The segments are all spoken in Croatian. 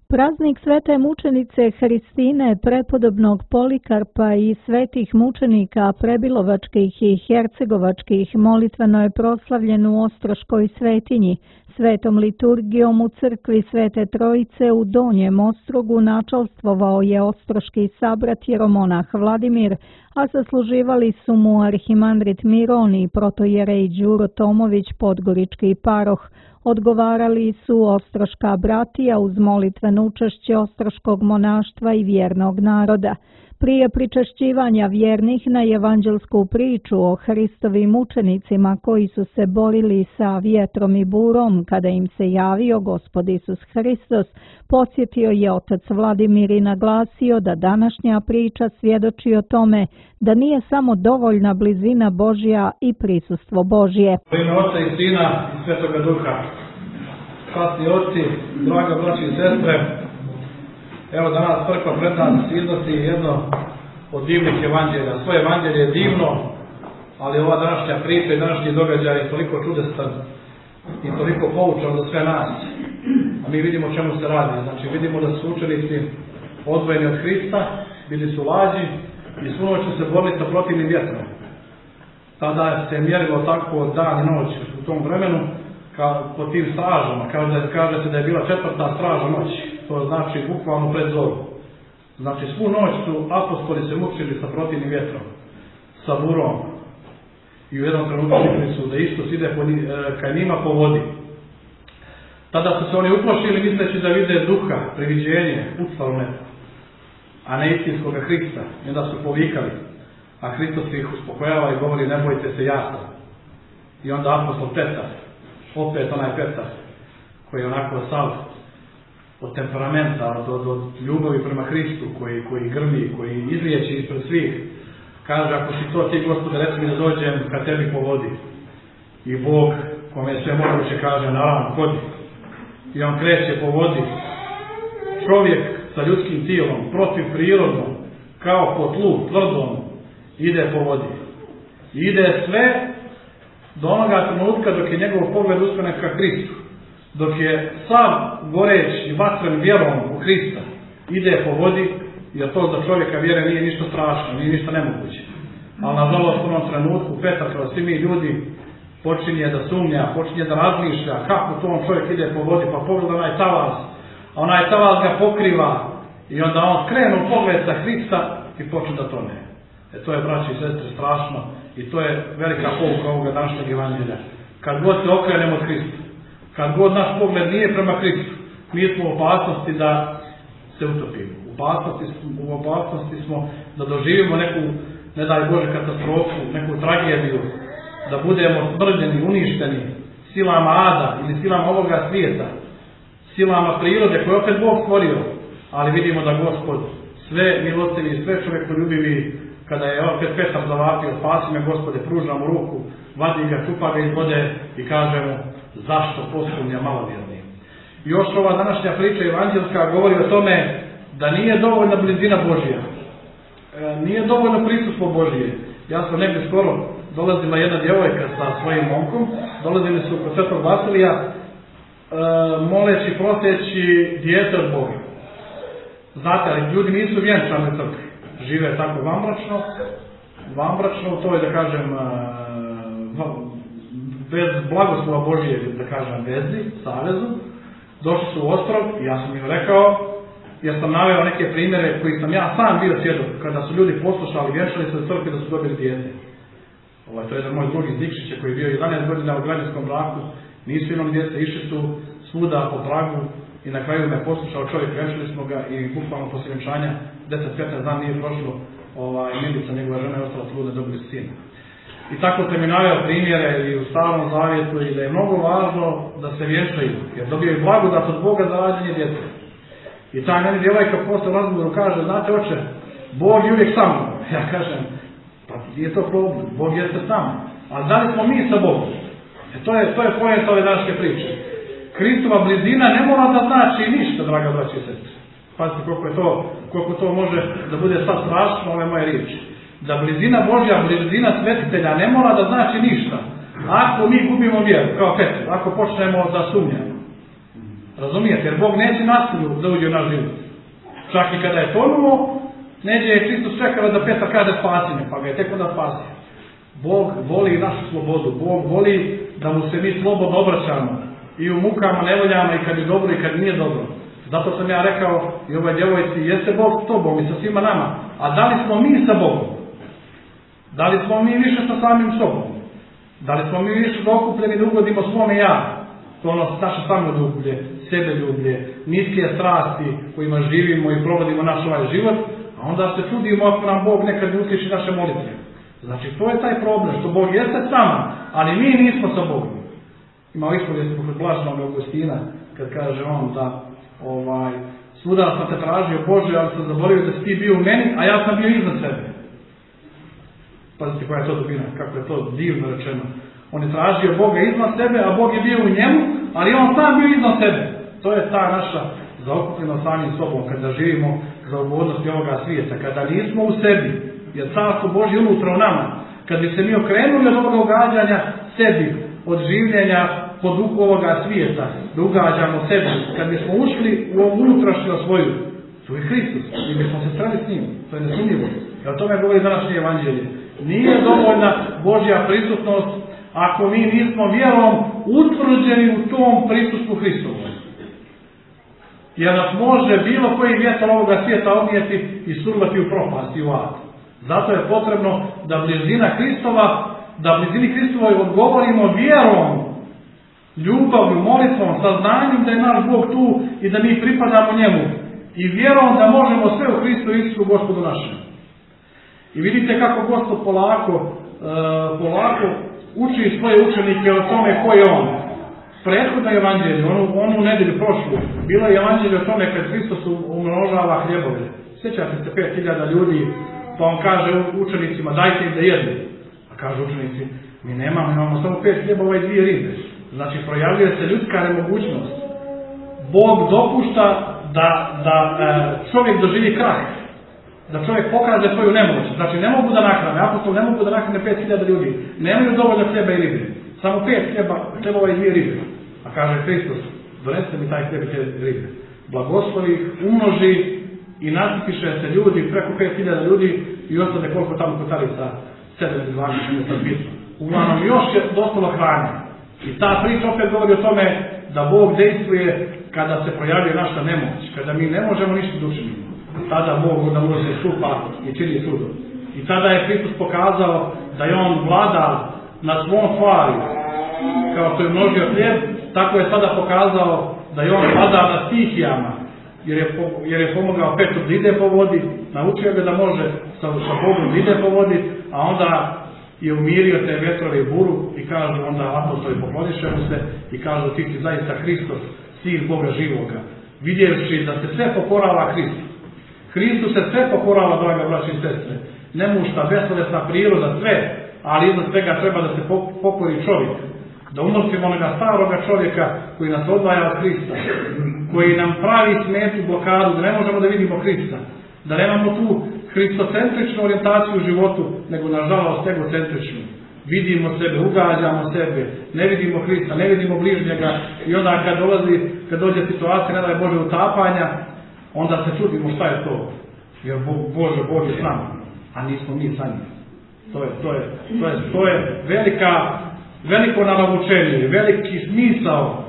Praznik svete mučenice Hristine, prepodobnog Polikarpa i svetih mučenika Prebilovačkih i Hercegovačkih molitveno je proslavljen u Ostroškoj svetinji. Svetom liturgijom u crkvi Svete Trojice u Donjem Ostrogu načalstvovao je ostroški sabrat jeromonah Vladimir, a zasluživali su mu arhimandrit Miron i protojerej Đuro Tomović Podgorički paroh. Odgovarali su ostroška bratija uz molitveno učešće ostroškog monaštva i vjernog naroda. Prije pričešćivanja vjernih na evanđelsku priču o Hristovim mučenicima koji su se borili sa vjetrom i burom kada im se javio Gospod Isus Hristos, podsjetio je otac Vladimir i naglasio da današnja priča svjedoči o tome da nije samo dovoljna blizina Božja i prisustvo Božje. U ime Oca i Sina i Svetoga Duha. Časni oci, draga braći i sestre, evo danas crkva pred nas iznosi jedno od divnih evanđelja. Svoje evanđelje je divno, ali ova današnja priča i današnji događaj je toliko čudestan i toliko poučan za sve nas. A mi vidimo o čemu se radi. Znači vidimo da su učenici odvojeni od Hrista, bili su lađi i svu noć su se borili sa protivnim vjetrom. Tada se mjerilo tako dan i noć u tom vremenu po tim stražama. Kaže se da je bila 4. straža noći. To znači bukvalno pred zoru. Znači svu noć su apostoli se mučili sa protivnim vjetrom, sa burom. I u jednom trenutku vidjeli su da Isus ide ka njima po vodi. Tada su se oni uplašili misleći da vide duha, priviđenje, ucla u nebo, a ne istinskoga Hrista. I onda su povikali. A Hristos ih uspokojava i govori: ne bojte se, ja sam. I onda apostol Petar, opet onaj Petar, koji je onako sav od temperamenta, od ljubavi prema Hristu, koji grmi, koji izliječi ispred svih, kaže: ako si to ti, Gospode, reci mi da dođem ka tebi po vodi. I Bog, kome je sve moguće, kaže: naravno, hodi. I on kreće po vodi. Čovjek sa ljudskim tijelom, protiv prirodnom, kao po tlu, tvrdom, ide po vodi. I ide sve do onoga trenutka dok je njegov pogled usmjeren ka Hristu. Dok je sav goreć i vatren vjerom u Hrista, ide po vodi, jer to za čovjeka vjere nije ništa strašno, nije ništa nemoguće. Ali nažalost u onom trenutku Petar, kao svi mi ljudi, počinje da sumnja, počinje da razmišlja kako to on čovjek ide po vodi, pa pogleda onaj talas, a onaj talas ga pokriva i onda on krenu pogled sa Hrista i počne da tone. To je, braći i sestre, strašno i to je velika pouka ovoga današnjeg evanđelja. Kad god se okrenemo od Hrista, kad god naš pogled nije prema Hristu, mi smo u opasnosti da se utopimo. U opasnosti smo da doživimo neku, ne daj Bože, katastrofu, neku tragediju, da budemo smrđeni, uništeni silama ada ili silama ovoga svijeta, silama prirode koje opet Bog stvorio. Ali vidimo da Gospod sve milostivi i sve čovjekoljubivi, kada je opet Petar zavapio: spasi me, Gospode, pruža mu ruku, vadi ga, čupa ga iz vode i kaže mu: zašto posumnja malovjerni? I još ova današnja priča evanđelska govori o tome da nije dovoljna blizina Božja. Nije dovoljno prisustvo Božje. Ja sam negdje skoro dolazila jedna djevojka sa svojim momkom, dolazili su kod Svetog Vasilija, moleći, proseći dijete od Boga. Znate, ali ljudi nisu vjenčani u crkvi. Žive tako vambračno, to je, da kažem, bez blagoslova Božije, da kažem, vezi, savezu. Došli su u Ostrog i ja sam im rekao, jer sam naveo neke primjere koji sam ja sam bio svjedok, kada su ljudi poslušali, vjenčali se u crkvi da su dobili dijete. To je jedan moj drugi Dikšić koji je bio 11 godina u građanskom braku, nisu imali djece, išli su svuda po pragu i na kraju me poslušao čovjek, vjenčali smo ga i bukvalno poslije vjenčanja 10-15 dana nije prošlo, Milica, njegova žena, je ostala trudna, dobili sina. I tako sam mi naveo primjere i u Starom Zavjetu i da je mnogo važno da se vjenčaju, jer dobijaju blagodat od Boga za rađanje djece. I ta meni djevojka posle razgovoru kaže: znate, oče, Bog je uvijek sa mnom. Ja kažem: pa nije to problem, Bog jeste s nama. Ali da li smo mi sa Bogom? To je poenta ove današnje priče. Hristova blizina ne mora da znači ništa, draga braći i sestre. Pazite koliko to može da bude sad strašno, ove moje riječi. Da blizina Božja, blizina svetitelja ne mora da znači ništa. Ako mi gubimo vjeru, kao Petar, ako počnemo da sumnjamo. Razumijete? Jer Bog neće nasilju da uđe u naš život. Čak i kada je tonuo, neđe je Hristos čekao da Petar kaže spasi me, pa ga je tek onda spasio. Bog voli našu slobodu, Bog voli da mu se mi slobodno obraćamo i u mukama, nevoljama, i kad je dobro i kad nije dobro. Zato sam ja rekao i ovoj djevojci, jeste Bog s tobom i sa svima nama, a da li smo mi sa Bogom? Da li smo mi više sa samim sobom? Da li smo mi više dokupljeni da ugodimo svome ja? To ono naše samoljublje, sebeljublje, niske strasti kojima živimo i provodimo naš ovaj život, a onda se čudimo ako nam Bog nekad ne usliši naše molitve. Znači, to je taj problem, što Bog jeste s nama, ali mi nismo sa Bogom. Imao ispovijest kod blaženog Augustina, kad kaže on da svuda sam te tražio Bože, ali sam zaboravio da si ti bio u meni, a ja sam bio iznad sebe. Pazite koja je to dubina, kako je to divno rečeno. On je tražio Boga iznad sebe, a Bog je bio u njemu, ali on sam bio iznad sebe. To je ta naša zaokupljenost samim sobom, kada živimo za ugodnosti ovoga svijeta, kada nismo u sebi, jer Carstvo Božje unutra u nama, kad bi se mi okrenuli od ovoga ugađanja sebi, od življenja po duhu ovoga svijeta, da ugađamo sebi, kad bismo ušli u ovu unutrašnju svoju, to je Hristos, i bismo se sreli s njim, to je nesumnjivo. I o tome govori današnje evanđelje. Nije dovoljna Božja prisutnost ako mi nismo vjerom utvrđeni u tom prisustvu Hristovu. Jer nas može bilo koji vjetar ovoga svijeta odnijeti i survati u propast i u ad. Zato je potrebno da blizini Hristovoj odgovorimo vjerom, ljubavlju, molitvom, saznanjem da je naš Bog tu i da mi pripadamo njemu. I vjerom da možemo sve u Hristu Isusu Gospodu našem. I vidite kako Gospod polako uči svoje učenike o tome ko je on. Prethodno evanđelje, onu nedelju prošlu, bilo je evanđelje o tome kad Hristos umnožava hljebove. Sjećate se 5000 ljudi, pa on kaže učenicima dajte im da jedu. A kaže učenici, mi imamo samo 5 hljebova i 2 ribe. Znači projavljuje se ljudska nemogućnost. Bog dopušta da čovjek doživi kraj. Da čovjek pokaže svoju nemoć. Znači ne mogu da nahrane, apostol ne mogu da nahrane 5000 ljudi. Nemaju dovoljno hljeba i ribe. Samo 5 hljebova i 2 ribe. A kaže Hristos, donesite mi taj hljeb i te ribe. Blagoslovi ih, umnoži i nasipiše se ljudi, preko 5000 ljudi i ostane koliko tamo kotarica, 7 ili 12 mjesta bitno. Uglavnom još je dostalo hrane. I ta priča opet govori o tome da Bog dejstvuje kada se projavljuje naša nemoć, kada mi ne možemo ništa da učinimo. Tada Bog onda ulazi stupa i čini čudo. I tada je Hristos pokazao da je on vladar na svom stvari, kao što je množio hljeb, tako je sada pokazao da je on vladar na stihijama, jer je pomogao Petru da ide po vodi, naučio ga da može sa Bogom da ide po vodi, a onda je umirio te vetrove i buru i kažu onda apostoli pokloniše mu se i kažu ti si zaista Hristos, sin Boga živoga, vidjevši da se sve pokorava Hristu. Hristu se sve pokorava, draga braći i sestre. Nemušta, besovesna priroda, sve, ali iznad svega treba da se pokori čovjek. Da umrtvimo onoga staroga čovjeka koji nas odvaja od Hrista, koji nam pravi smetu, blokadu, da ne možemo da vidimo Hrista, da nemamo tu hristocentričnu orijentaciju u životu, nego nažalost egocentričnu. Vidimo sebe, ugađamo sebe, ne vidimo Hrista, ne vidimo bližnjega i onda kad dođe situacija, ne daj Bože, utapanja, onda se čudimo šta je to. Jer Bog je s nama, a nismo mi sa njim. To je veliko naravučenje, veliki smisao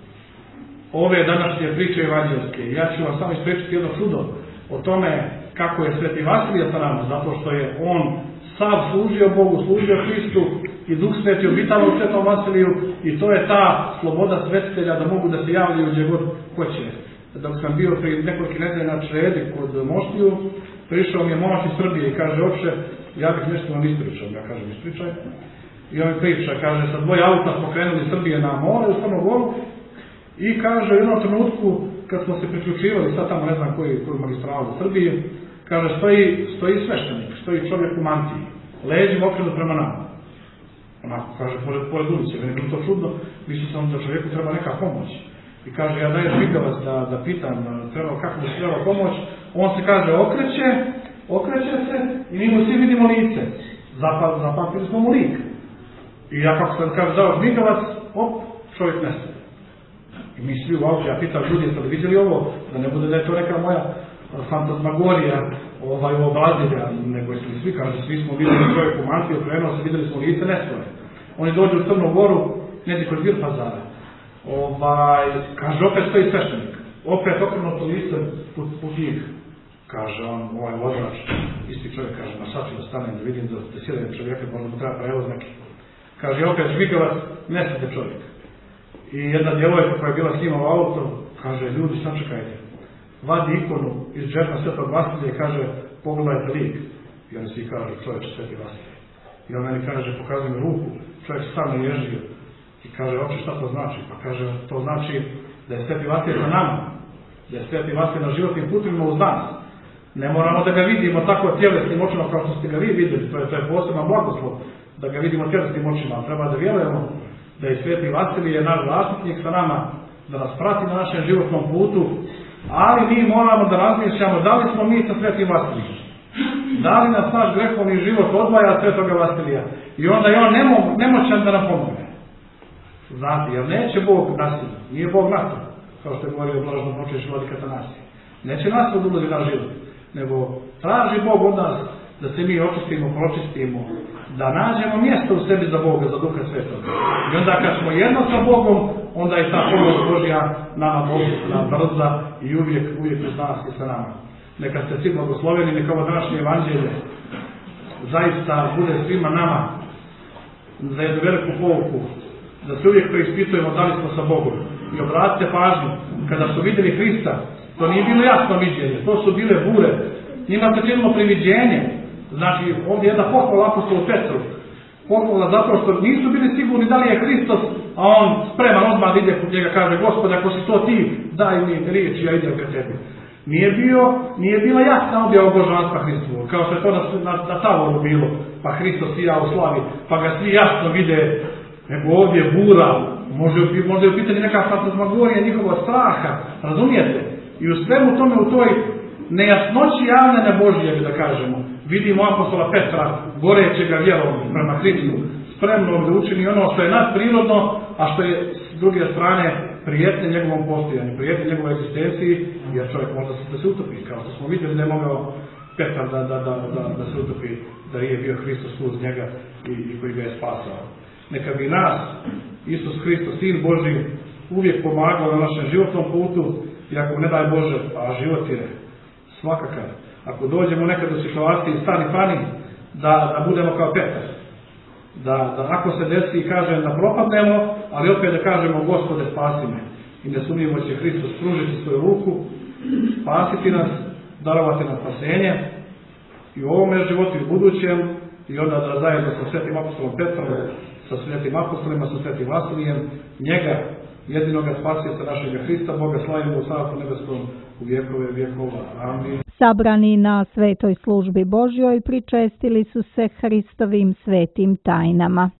ove današnje priče evanđelske. Ja ću vam samo ispričati jedno čudo o tome kako je Sveti Vasilije sa nama, zato što je on sav služio Bogu, služio Hristu i Duh Sveti obitava u Svetom Vasiliju i to je ta sloboda svetitelja da mogu da se javljaju gdje god hoće. Dok sam bio prije nekoliko nedelja na Čredi kod Moštiju, prišao mi je monaš iz Srbije i kaže, oče, ja bih nešto vam ispričao. Ja kažem, ispričaj. I on mi priča, kaže, sa 2 auta smo krenuli iz Srbije na more, u Crnu Goru, i kaže, u jednom trenutku, kad smo se priključivali, sad tamo ne znam koju magistralu u Srbiji, kaže, stoji sveštenik, stoji čovjek u mantiji, leđima okrenut prema nama. Onako, kaže, pored ulice, meni je bilo to čudno, mislio sam da čovjeku treba neka pomoć. I kaže, ja dajem žigavac da pitam kako mi se treba pomoć. On se kaže, okreće se i mi mu svi vidimo lice. Zapamtili smo mu lik. I ja kako sam kaže, dao žigavac, čovjek nestaje. I mi svi u autu, ja pitam ljudi, jeste li vidjeli ovo? Da ne bude da je to neka moja fantasmagorija obrazilja, nego jeste li svi, kaže, svi smo vidjeli čovjek u mantiju, okrenuo se, vidjeli smo lice nesvoje. Oni dođu u Crnu Goru, negdje kod Bir Pazara. Kaže, opet stoji sveštenik. Opet okrenuto lice u knjig. Kaže on, ovaj vozač, isti čovjek, kaže, ma sad ću da stanem da vidim da sjedajem čovjeka, možda mu treba prevoz neki. Kaže, opet žmigavac, nesete čovjek. I jedna djevojka koja je bila s njima u auto, kaže, ljudi, sačekajte. Vadi ikonu iz džepa Svetog Vasilija i kaže, pogledajte lik. I oni svi kažu, čovječe, Sveti Vasilij. I on meni kaže, pokazuje mi ruku, čovjek stavno ježio. I kaže, oče, šta to znači? Pa kaže, to znači da je Sveti Vasilij za nama. Da je Sveti Vasilij na životnim putima uz nas. Ne moramo da ga vidimo tako tjelesnim očima kao što ste ga vi vidjeli, to je poseban blagoslov, da ga vidimo tjelesnim očima. Treba da vjerujemo da je Sveti Vasilij je naš zaštitnik sa nama, da nas prati na našem životnom putu, ali mi moramo da razmišljamo da li smo mi sa Svetim Vasilijem. Da li nas naš grehovni život odvaja od Svetoga Vasilija i onda je on nemoćan da nam pomogne. Znate, jer neće Bog nasilja, nije Bog nasilja, kao što je govorio blažno počeš vladika Atanasije. Neće nas odulazi na život, nego traži Bog od nas da se mi očistimo, pročistimo, da nađemo mjesto u sebi za Boga, za Duha Svetoga. I onda kad smo jedno sa Bogom, onda je ta pomoć Božja nama brza i uvijek uz nas i sa nama. Neka ste svi blagosloveni, neka ovo današnje evanđelje zaista bude svima nama za jednu veliku pouku, da se uvijek preispitujemo da li smo sa Bogom. I obratite pažnju, kada su vidjeli Hrista, to nije bilo jasno viđenje, to su bile bure. Njima se činilo priviđenje. Znači, ovdje je jedna pohvala apostolu Petru. Pohvala zato što nisu bili sigurni da li je Hristos, a on spreman odmah da ide kod njega, kaže, Gospode, ako si to ti, daj mi riječ, ja idem pred tebi. Nije bila jasna objava božanstva Hristovo, kao što je to na Tavoru bilo, pa Hristos sija u slavi, pa ga svi jasno vide, nego ovdje je bura, možda je u pitanju neka fantasmagorija njihova straha, razumijete? I u svemu tome, u toj nejasnoći javljanja Božije, da kažemo, vidimo apostola Petra, gorećega vjerom prema Hristu, spremno da učini ono što je nadprirodno, a što je s druge strane prijetnje njegovom postojanju, prijetnje njegovoj egzistenciji, jer čovjek možda da se utopi, kao što smo vidjeli da je mogao Petar da se utopi, da je bio Hristos uz njega i koji ga je spasao. Neka bi nas Isus Hristos, Sin Božji, uvijek pomagao na našem životnom putu i ako ne daj Bože, a život je svakakav. Ako dođemo nekad u situaciji stani pani, da budemo kao Petar. Da ako se desi i kažem da propadnemo, ali opet da kažemo Gospode spasi me. I ne sumnjivo će Hristos pružiti svoju ruku, spasiti nas, darovati nam spasenje i u ovome životu i u budućem i onda da zajedno sa Svetim apostolom Petrom, sa Svetim apostolima, sa Svetim Vasilijem, njega, jedinoga spasioca našega Hrista, Boga slavimo u Carstvu nebeskom u vjekove vjekova. Amin. Sabrani na svetoj službi Božjoj pričestili su se Hristovim svetim tajnama.